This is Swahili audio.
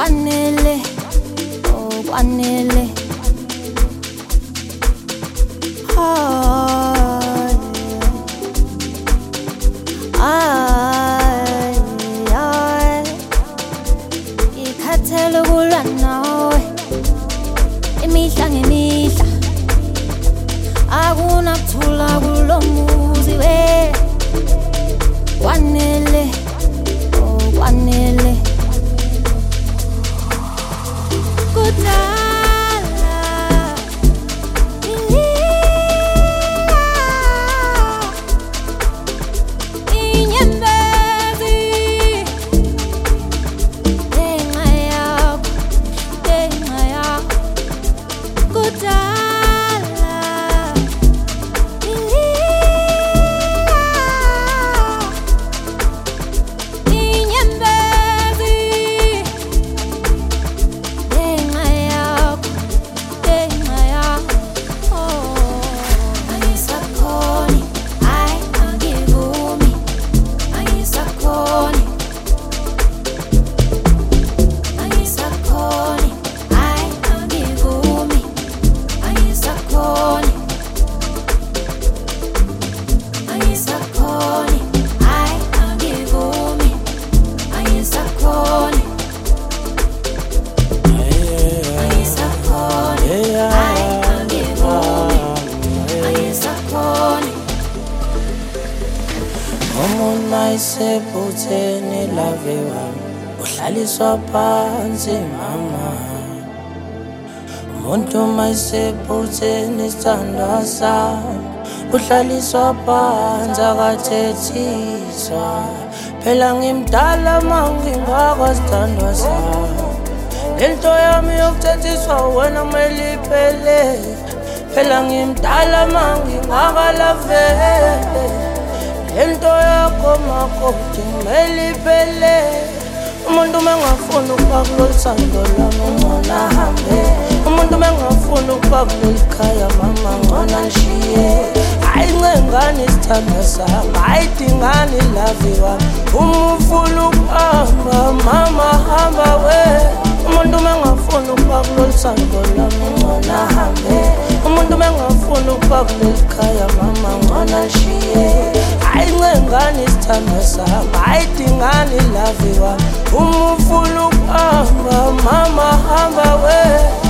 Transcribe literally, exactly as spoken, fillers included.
kwanele, oh kwanele. Ay, ay, ay, ikhathele ukulwa nawe imihla ngemihla, akunakuthula kulo muzi we. Kwanele, oh kwanele. Kudala ngilila inyembezi ngenxa yakho, ngenxa yakho. Kudala ngilila inyembezi ngenxa yakho, ngenxa yakho. Angisakhoni, ayi angivumi, angisakhoni, angisakhoni, ayi angivumi, angisakhoni, angisakhoni, ayi angivumi, angisakhoni, angisakhoni, ayi angivumi, angisakhoni. Umuntu mayisephutheni lave wami uhlaliswa phansi mama. Umuntu mayisephutheni isithandwa sami uhlaliswa phansi akathethiswa. Phela ngimdala mangingakwazi isithandwa sami, lento yami yokuthethiswa wena kumele iphele. Phela ngimdala mangingakalavele, lento yakho makoti kumele iphele. Umuntu mengafuni ukuba kulolu thando lami ngcono ahambe. Umuntu mengafuni ukuba kuleli khaya mama ngcono alishiye. Ayingengane isithandwa sami, ayidingani ilave wami. Uma ufuna ukuhamba mama hamba we. Umuntu mengafuni ukuba kulolu thando lami ngcono ahambe. Umuntu mengafuni ukuba kuleli khaya mama ngcono alishiye. Ayingengane isithandwa sami, ayidingani ilave wami. Uma ufuna ukuhamba mama hamba we.